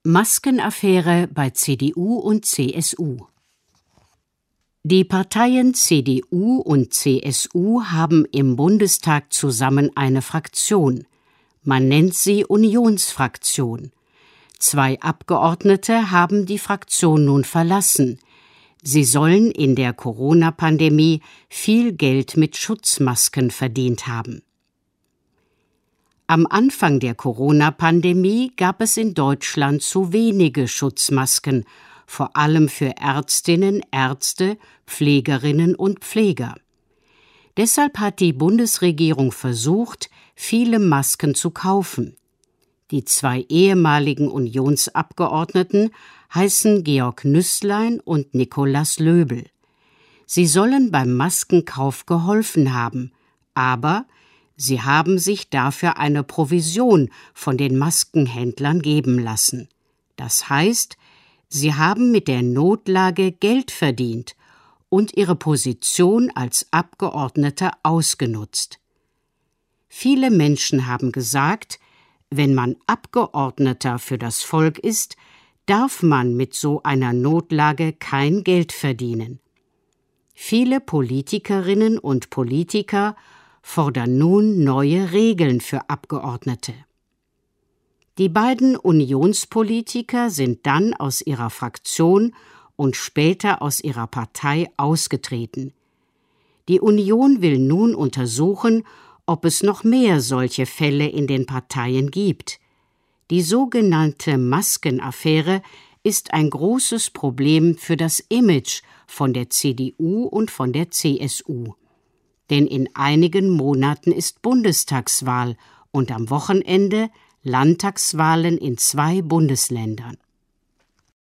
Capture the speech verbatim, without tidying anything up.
Maskenaffäre bei C D U und C S U. Die Parteien C D U und C S U haben im Bundestag zusammen eine Fraktion. Man nennt sie Unionsfraktion. Zwei Abgeordnete haben die Fraktion nun verlassen. Sie sollen in der Corona-Pandemie viel Geld mit Schutzmasken verdient haben. Am Anfang der Corona-Pandemie gab es in Deutschland zu wenige Schutzmasken, vor allem für Ärztinnen, Ärzte, Pflegerinnen und Pfleger. Deshalb hat die Bundesregierung versucht, viele Masken zu kaufen. Die zwei ehemaligen Unionsabgeordneten heißen Georg Nüßlein und Nikolaus Löbel. Sie sollen beim Maskenkauf geholfen haben, aber sie haben sich dafür eine Provision von den Maskenhändlern geben lassen. Das heißt, sie haben mit der Notlage Geld verdient und ihre Position als Abgeordnete ausgenutzt. Viele Menschen haben gesagt, wenn man Abgeordneter für das Volk ist, darf man mit so einer Notlage kein Geld verdienen. Viele Politikerinnen und Politiker fordern nun neue Regeln für Abgeordnete. Die beiden Unionspolitiker sind dann aus ihrer Fraktion und später aus ihrer Partei ausgetreten. Die Union will nun untersuchen, ob es noch mehr solche Fälle in den Parteien gibt. Die sogenannte Maskenaffäre ist ein großes Problem für das Image von der C D U und von der C S U. Denn in einigen Monaten ist Bundestagswahl und am Wochenende Landtagswahlen in zwei Bundesländern.